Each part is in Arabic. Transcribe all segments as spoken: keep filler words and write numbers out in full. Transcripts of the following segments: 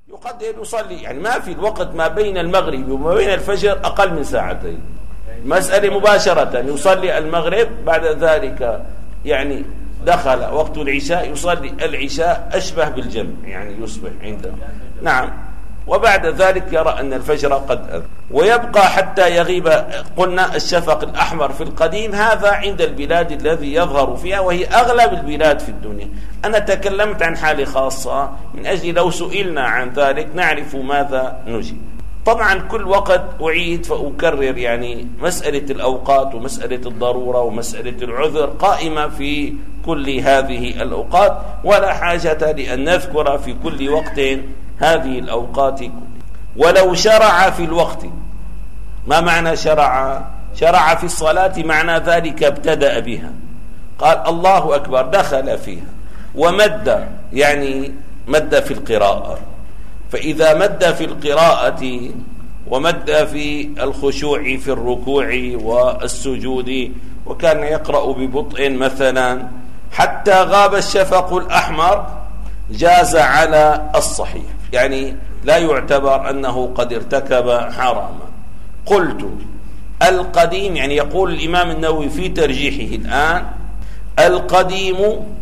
يقدر يصلي، يعني ما في الوقت ما بين المغرب وما بين الفجر أقل من ساعتين، مسألة مباشرة يصلي المغرب، بعد ذلك يعني دخل وقت العشاء يصلي العشاء أشبه بالجمع، يعني يصبح عنده نعم، وبعد ذلك يرى أن الفجر قد أذن، ويبقى حتى يغيب. قلنا الشفق الأحمر في القديم هذا عند البلاد الذي يظهر فيها، وهي أغلب البلاد في الدنيا. أنا تكلمت عن حالة خاصة من أجل لو سئلنا عن ذلك نعرف ماذا نجيب. طبعا كل وقت أعيد فأكرر، يعني مسألة الأوقات ومسألة الضرورة ومسألة العذر قائمة في كل هذه الأوقات، ولا حاجة لأن نذكر في كل وقت هذه الأوقات. ولو شرع في الوقت، ما معنى شرع؟ شرع في الصلاة معنى ذلك ابتدأ بها، قال الله أكبر دخل فيها، ومد يعني مد في القراءة، فإذا مد في القراءة ومد في الخشوع في الركوع والسجود، وكان يقرأ ببطء مثلا حتى غاب الشفق الأحمر، جاز على الصحيح، يعني لا يعتبر أنه قد ارتكب حراما. قلت القديم، يعني يقول الإمام النووي في ترجيحه الآن القديم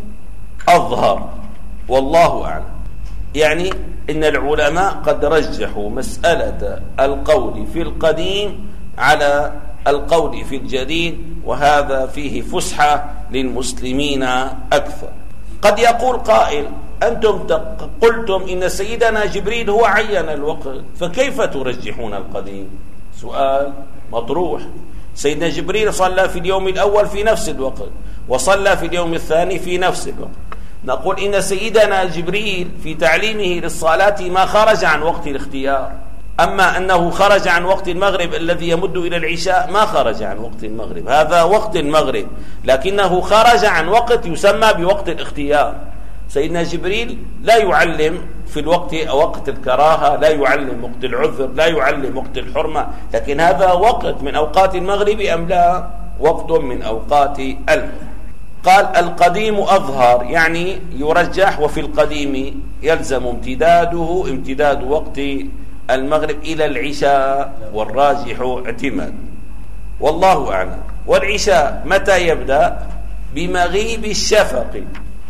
أظهر والله أعلم، يعني إن العلماء قد رجحوا مسألة القول في القديم على القول في الجديد، وهذا فيه فسحة للمسلمين أكثر. قد يقول قائل أنتم قلتم إن سيدنا جبريل هو عين الوقت، فكيف ترجحون القديم؟ سؤال مطروح. سيدنا جبريل صلى في اليوم الأول في نفس الوقت، وصلى في اليوم الثاني في نفس الوقت. نقول إن سيدنا جبريل في تعليمه للصلاة ما خرج عن وقت الاختيار، أما أنه خرج عن وقت المغرب الذي يمد إلى العشاء ما خرج عن وقت المغرب، هذا وقت المغرب، لكنه خرج عن وقت يسمى بوقت الاختيار. سيدنا جبريل لا يعلم في الوقت وقت الكراهة، لا يعلم وقت العذر، لا يعلم وقت الحرمة، لكن هذا وقت من أوقات المغرب أم لا؟ وقت من أوقات المغرب. قال القديم أظهر، يعني يرجح، وفي القديم يلزم امتداده امتداد وقت المغرب إلى العشاء، والراجح اعتماد والله أعلم. والعشاء متى يبدأ؟ بمغيب الشفق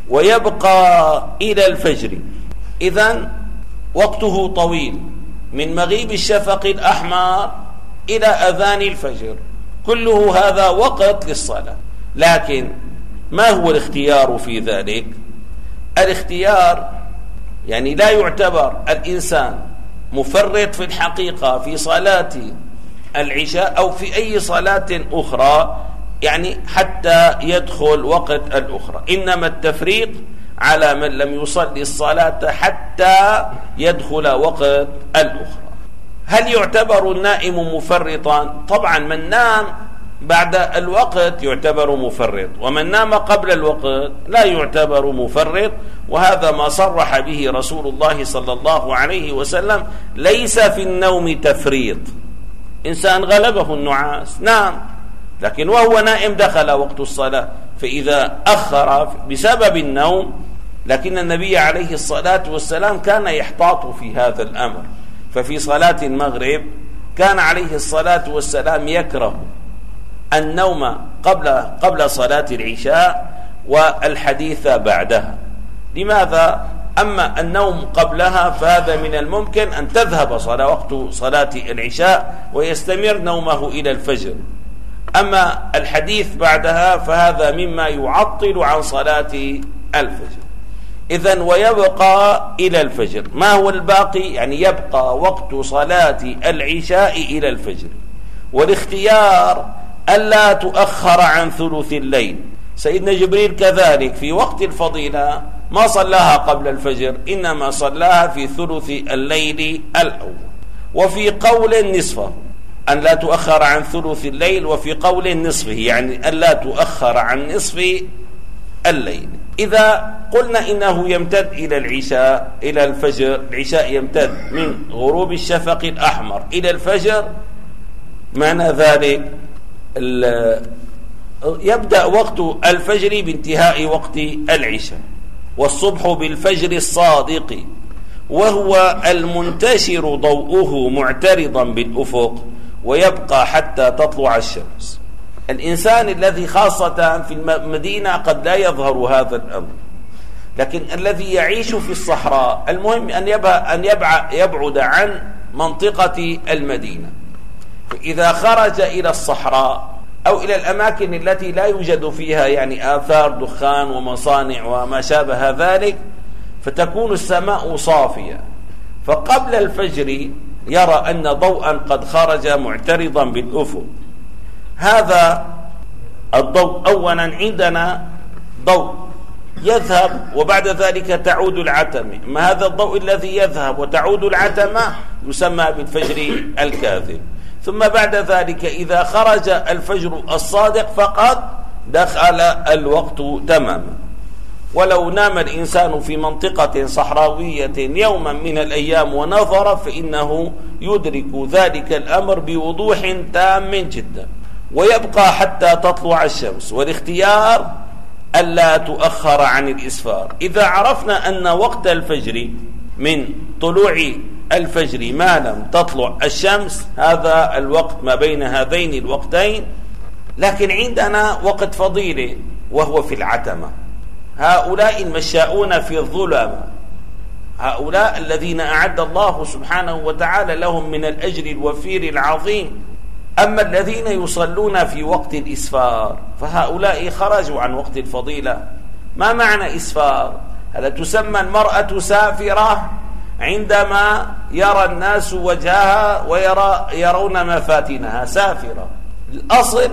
ويبقى إلى الفجر، إذن وقته طويل من مغيب الشفق الأحمر إلى أذان الفجر، كله هذا وقت للصلاة. لكن ما هو الاختيار في ذلك؟ الاختيار يعني لا يعتبر الإنسان مفرط في الحقيقة في صلاة العشاء أو في أي صلاة أخرى، يعني حتى يدخل وقت الأخرى، إنما التفريط على من لم يصلي الصلاة حتى يدخل وقت الأخرى. هل يعتبر النائم مفرطا؟ طبعا من نام بعد الوقت يعتبر مفرط، ومن نام قبل الوقت لا يعتبر مفرط، وهذا ما صرح به رسول الله صلى الله عليه وسلم: ليس في النوم تفريط. إنسان غلبه النعاس نام، لكن وهو نائم دخل وقت الصلاة، فإذا أخر بسبب النوم، لكن النبي عليه الصلاة والسلام كان يحتاط في هذا الأمر، ففي صلاة المغرب كان عليه الصلاة والسلام يكره النوم قبل قبل صلاة العشاء والحديث بعدها. لماذا؟ أما النوم قبلها فهذا من الممكن أن تذهب صلاة وقت صلاة العشاء ويستمر نومه إلى الفجر، أما الحديث بعدها فهذا مما يعطل عن صلاة الفجر. إذن ويبقى إلى الفجر. ما هو الباقي؟ يعني يبقى وقت صلاة العشاء إلى الفجر، والاختيار ألا تؤخر عن ثلث الليل. سيدنا جبريل كذلك في وقت الفضيلة ما صلاها قبل الفجر، إنما صلاها في ثلث الليل الأول. وفي قول نصفه أن لا تؤخر عن ثلث الليل، وفي قول نصفه يعني أن لا تؤخر عن نصف الليل. إذا قلنا إنه يمتد إلى العشاء إلى الفجر، العشاء يمتد من غروب الشفق الأحمر إلى الفجر، معنى ذلك يبدأ وقت الفجر بانتهاء وقت العشاء، والصبح بالفجر الصادق، وهو المنتشر ضوءه معترضا بالأفق ويبقى حتى تطلع الشمس. الإنسان الذي خاصة في المدينة قد لا يظهر هذا الأمر، لكن الذي يعيش في الصحراء المهم أن أن يبعد عن منطقة المدينة، فإذا خرج إلى الصحراء أو إلى الأماكن التي لا يوجد فيها يعني آثار دخان ومصانع وما شابه ذلك، فتكون السماء صافية، فقبل الفجر يرى أن ضوءا قد خرج معترضا بالأفق. هذا الضوء أولا عندنا ضوء يذهب وبعد ذلك تعود العتمة، ما هذا الضوء الذي يذهب وتعود العتمة يسمى بالفجر الكاذب. ثم بعد ذلك إذا خرج الفجر الصادق فقط دخل الوقت تماما. ولو نام الإنسان في منطقة صحراوية يوما من الأيام ونظر فإنه يدرك ذلك الأمر بوضوح تام جدا، ويبقى حتى تطلع الشمس. والاختيار ألا تؤخر عن الإسفار. إذا عرفنا أن وقت الفجر من طلوع الفجر ما لم تطلع الشمس، هذا الوقت ما بين هذين الوقتين. لكن عندنا وقت فضيلة وهو في العتمة. هؤلاء المشاؤون في الظلم، هؤلاء الذين أعد الله سبحانه وتعالى لهم من الأجر الوفير العظيم. أما الذين يصلون في وقت الإسفار فهؤلاء خرجوا عن وقت الفضيلة. ما معنى إسفار؟ هل تسمى المرأة سافرة عندما يرى الناس وجهها ويرى يرون مفاتنها سافرة؟ الأصل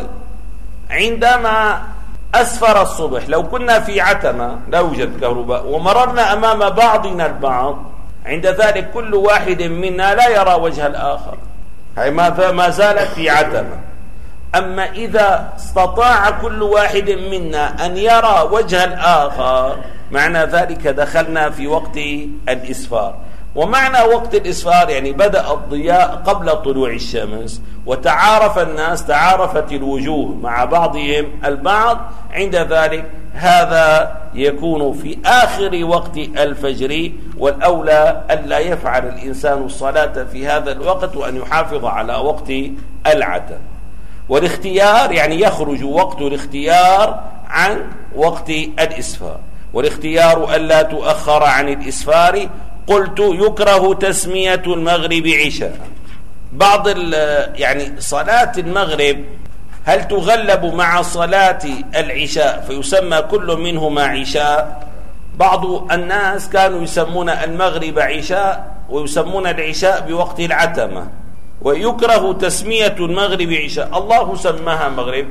عندما أسفر الصبح، لو كنا في عتمة لا يوجد كهرباء ومررنا أمام بعضنا البعض، عند ذلك كل واحد منا لا يرى وجه الآخر، هي ما زالت في عتمة. أما إذا استطاع كل واحد منا أن يرى وجه الآخر معنى ذلك دخلنا في وقت الإسفار. ومعنى وقت الإسفار يعني بدأ الضياء قبل طلوع الشمس، وتعارف الناس، تعارفت الوجوه مع بعضهم البعض، عند ذلك هذا يكون في آخر وقت الفجر. والأولى ألا يفعل الإنسان الصلاة في هذا الوقت وأن يحافظ على وقت العتم. والاختيار يعني يخرج وقت الاختيار عن وقت الإسفار. والاختيار ألا تؤخر عن الإسفار. قلت يكره تسمية المغرب عشاء. بعض يعني صلاة المغرب هل تغلب مع صلاة العشاء فيسمى كل منهما عشاء؟ بعض الناس كانوا يسمون المغرب عشاء ويسمون العشاء بوقت العتمة. ويكره تسمية المغرب عشاء، الله سماها مغرب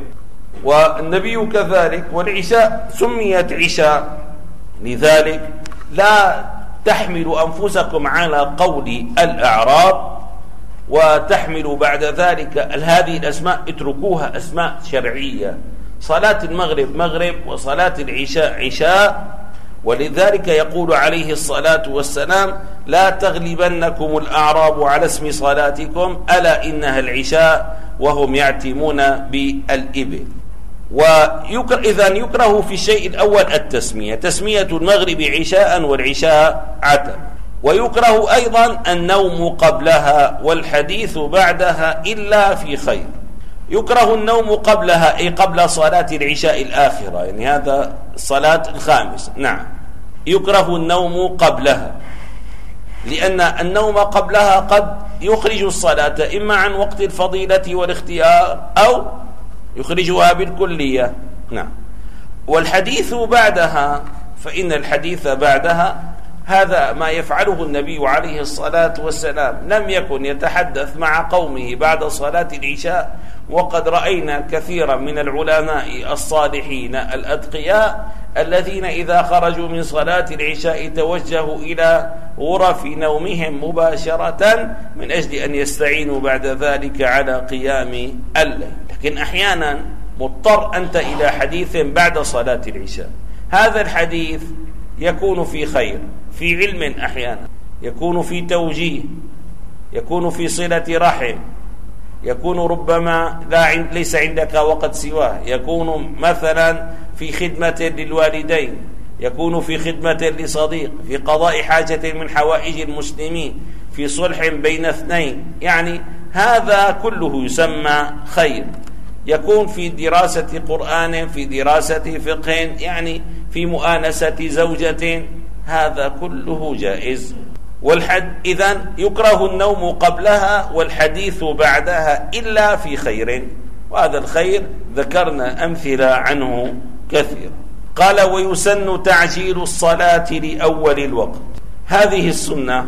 والنبي كذلك، والعشاء سميت عشاء. لذلك لا تحملوا أنفسكم على قول الأعراب وتحملوا بعد ذلك هذه الأسماء، اتركوها أسماء شرعية. صلاة المغرب مغرب وصلاة العشاء عشاء. ولذلك يقول عليه الصلاة والسلام لا تغلبنكم الأعراب على اسم صلاتكم ألا إنها العشاء وهم يعتمون بالإبل. ويكره إذن يكره في الشيء الأول التسمية، تسمية المغرب عشاء والعشاء عتم. ويكره أيضا النوم قبلها والحديث بعدها إلا في خير. يكره النوم قبلها أي قبل صلاة العشاء الآخرة، يعني هذا الصلاة الخامسة. نعم يكره النوم قبلها، لأن النوم قبلها قد يخرج الصلاة إما عن وقت الفضيلة والاختيار أو يخرجها بالكلية. نعم. والحديث بعدها فإن الحديث بعدها هذا ما يفعله النبي عليه الصلاة والسلام، لم يكن يتحدث مع قومه بعد صلاة العشاء. وقد رأينا كثيرا من العلماء الصالحين الأتقياء الذين إذا خرجوا من صلاة العشاء توجهوا إلى غرف نومهم مباشرة من أجل أن يستعينوا بعد ذلك على قيام الليل. لكن أحيانا مضطر أنت إلى حديث بعد صلاة العشاء، هذا الحديث يكون في خير، في علم، أحيانا يكون في توجيه، يكون في صلة رحم، يكون ربما لا ليس عندك وقت سواه، يكون مثلا في خدمة للوالدين، يكون في خدمة لصديق، في قضاء حاجة من حوائج المسلمين، في صلح بين اثنين، يعني هذا كله يسمى خير. يكون في دراسة قرآن، في دراسة فقه، يعني في مؤانسة زوجة، هذا كله جائز. والحد إذن يكره النوم قبلها والحديث بعدها إلا في خير، وهذا الخير ذكرنا أمثلة عنه كثيرة. قال: ويسن تعجيل الصلاة لأول الوقت. هذه السنة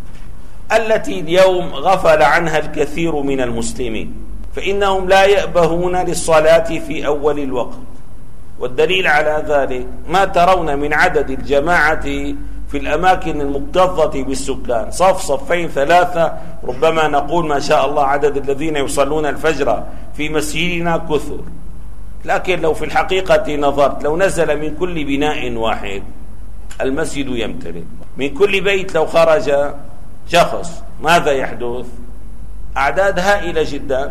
التي اليوم غفل عنها الكثير من المسلمين، فإنهم لا يأبهون للصلاة في أول الوقت، والدليل على ذلك ما ترون من عدد الجماعة في الأماكن المكتظة بالسكان، صف صفين ثلاثة، ربما نقول ما شاء الله عدد الذين يصلون الفجر في مسجدنا كثر. لكن لو في الحقيقة نظرت، لو نزل من كل بناء واحد المسجد يمتلئ، من كل بيت لو خرج شخص ماذا يحدث؟ أعداد هائلة جدا.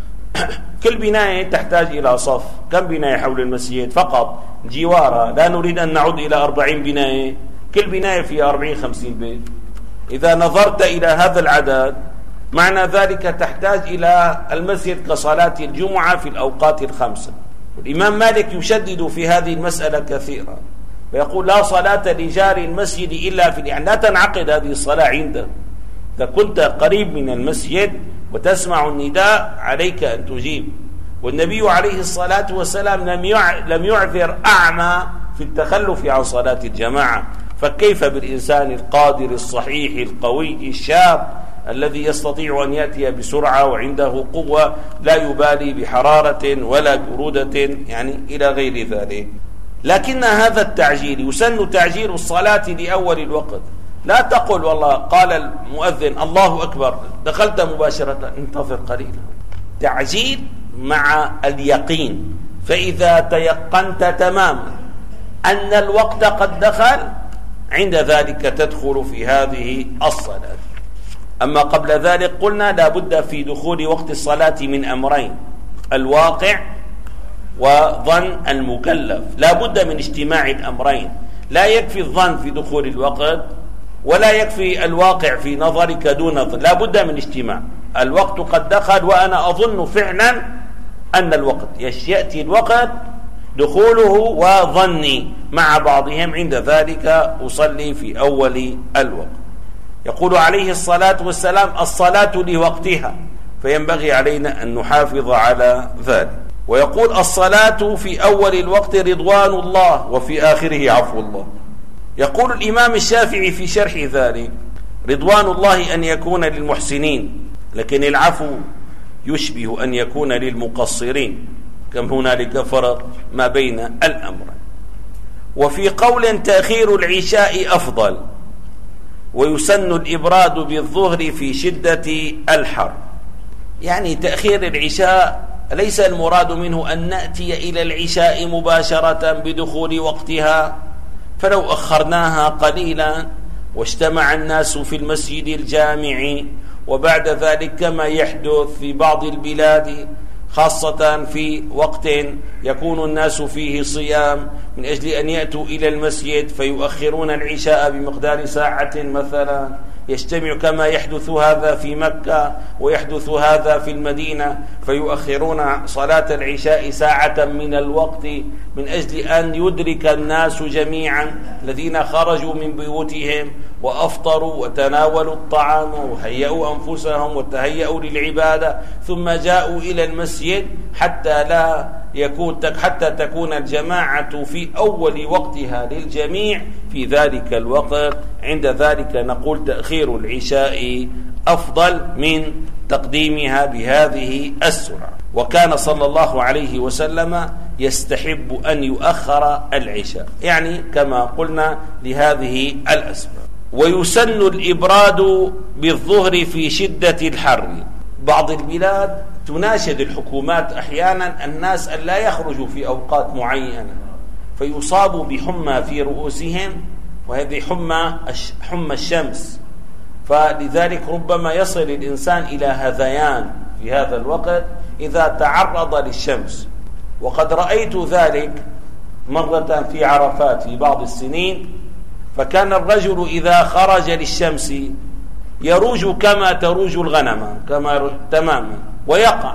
كل بناية تحتاج إلى صف. كم بناية حول المسجد؟ فقط جوارة، لا نريد أن نعود إلى أربعين بناية، كل بناية فيها أربعين خمسين بيت. إذا نظرت إلى هذا العدد معنى ذلك تحتاج إلى المسجد كصلاة الجمعة في الأوقات الخمسة. الإمام مالك يشدد في هذه المسألة كثيرا، ويقول: لا صلاة لجار المسجد إلا في، يعني لا تنعقد هذه الصلاة عنده. إذا كنت قريب من المسجد وتسمع النداء عليك أن تجيب. والنبي عليه الصلاة والسلام لم لم يعذر أعمى في التخلف عن صلاة الجماعة، فكيف بالإنسان القادر الصحيح القوي الشاب الذي يستطيع أن يأتي بسرعة وعنده قوة، لا يبالي بحرارة ولا برودة، يعني إلى غير ذلك. لكن هذا التعجيل يسن تعجيل الصلاة لأول الوقت. لا تقل والله قال المؤذن الله أكبر دخلت مباشرة، انتظر قليلا. تعجيل مع اليقين، فإذا تيقنت تماما أن الوقت قد دخل عند ذلك تدخل في هذه الصلاة. أما قبل ذلك قلنا لا بد في دخول وقت الصلاة من أمرين: الواقع وظن المكلف. لا بد من اجتماع الأمرين، لا يكفي الظن في دخول الوقت ولا يكفي الواقع في نظرك دون ظن، لا بد من اجتماع. الوقت قد دخل وأنا أظن فعلا أن الوقت يأتي الوقت دخوله وظني مع بعضهم، عند ذلك أصلي في أول الوقت. يقول عليه الصلاة والسلام: الصلاة لوقتها، فينبغي علينا أن نحافظ على ذلك. ويقول: الصلاة في أول الوقت رضوان الله وفي آخره عفو الله. يقول الإمام الشافعي في شرح ذلك: رضوان الله أن يكون للمحسنين، لكن العفو يشبه أن يكون للمقصرين، كم هنالك فرق ما بين الأمر. وفي قول تأخير العشاء أفضل، ويسن الإبراد بالظهر في شدة الحر. يعني تأخير العشاء ليس المراد منه أن نأتي إلى العشاء مباشرة بدخول وقتها، فلو أخرناها قليلا واجتمع الناس في المسجد الجامع، وبعد ذلك كما يحدث في بعض البلاد خاصة في وقت يكون الناس فيه صيام، من أجل أن يأتوا إلى المسجد فيؤخرون العشاء بمقدار ساعة مثلا، يجتمع كما يحدث هذا في مكة ويحدث هذا في المدينة، فيؤخرون صلاة العشاء ساعة من الوقت من أجل أن يدرك الناس جميعا الذين خرجوا من بيوتهم وأفطروا وتناولوا الطعام وهيئوا أنفسهم وتهيئوا للعبادة، ثم جاءوا إلى المسجد حتى لا يكون حتى تكون الجماعة في أول وقتها للجميع في ذلك الوقت. عند ذلك نقول تأخير العشاء أفضل من تقديمها بهذه السرعة. وكان صلى الله عليه وسلم يستحب أن يؤخر العشاء، يعني كما قلنا لهذه الأسباب. ويسن الإبراد بالظهر في شدة الحر. بعض البلاد تناشد الحكومات أحيانا الناس أن لا يخرجوا في أوقات معينة، فيصابوا بحمى في رؤوسهم، وهذه حمى حمى الشمس، فلذلك ربما يصل الإنسان إلى هذيان في هذا الوقت إذا تعرض للشمس. وقد رأيت ذلك مرة في عرفات في بعض السنين، فكان الرجل إذا خرج للشمس يروج كما تروج الغنم، كما تماما، ويقع،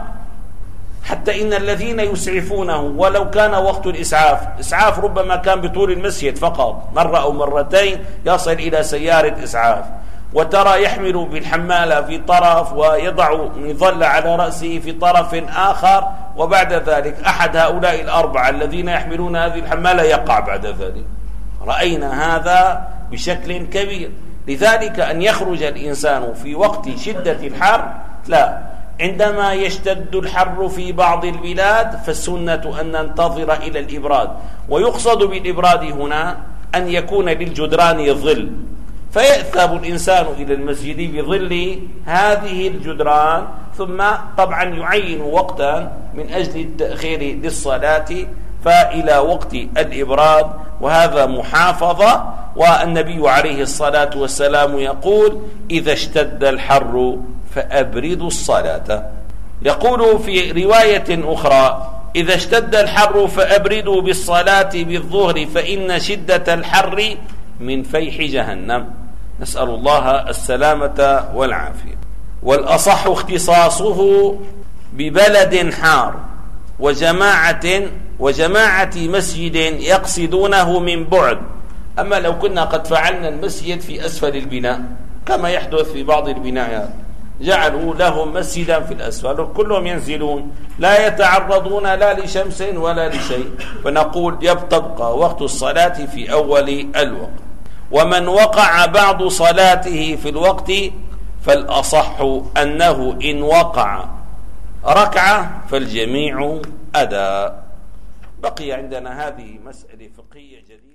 حتى إن الذين يسعفونه ولو كان وقت الإسعاف، إسعاف ربما كان بطول المسجد فقط مرة أو مرتين يصل إلى سيارة إسعاف، وترى يحمل بالحمالة في طرف ويضع مظلة على رأسه في طرف آخر، وبعد ذلك أحد هؤلاء الأربعة الذين يحملون هذه الحمالة يقع بعد ذلك. رأينا هذا بشكل كبير. لذلك أن يخرج الإنسان في وقت شدة الحر لا، عندما يشتد الحر في بعض البلاد فالسنة أن ننتظر إلى الإبراد، ويقصد بالإبراد هنا أن يكون للجدران ظل، فيذهب الإنسان إلى المسجد بظل هذه الجدران، ثم طبعا يعين وقتا من أجل التأخير للصلاة فإلى وقت الإبراد، وهذا محافظة. والنبي عليه الصلاة والسلام يقول: إذا اشتد الحر فأبردوا الصلاة. يقول في رواية أخرى: إذا اشتد الحر فأبردوا بالصلاة بالظهر فإن شدة الحر من فيح جهنم. نسأل الله السلامة والعافية. والأصح اختصاصه ببلد حار وجماعة وجماعة مسجد يقصدونه من بعد. أما لو كنا قد فعلنا المسجد في أسفل البناء كما يحدث في بعض البنايات، جعلوا لهم مسجدا في الأسفل، كلهم ينزلون لا يتعرضون لا لشمس ولا لشيء، فنقول يبقى وقت الصلاة في أول الوقت. ومن وقع بعض صلاته في الوقت فالأصح أنه إن وقع ركعة فالجميع أداء. بقي عندنا هذه مسألة فقهية جديدة.